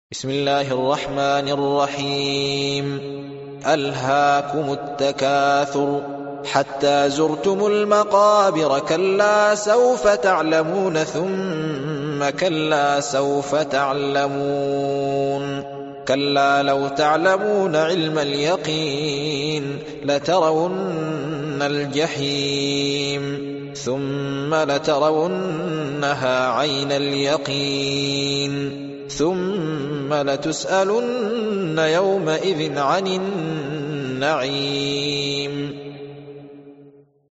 بسم الله الرحمن الرحيم. ألهاكم التكاثر حتى زرتم المقابر، كلا سوف تعلمون ثم كلا سوف تعلمون، كلا لو تعلمون علم اليقين لترون الجحيم ثم لترونها عين اليقين ثم لتسألن يومئذ عن النعيم.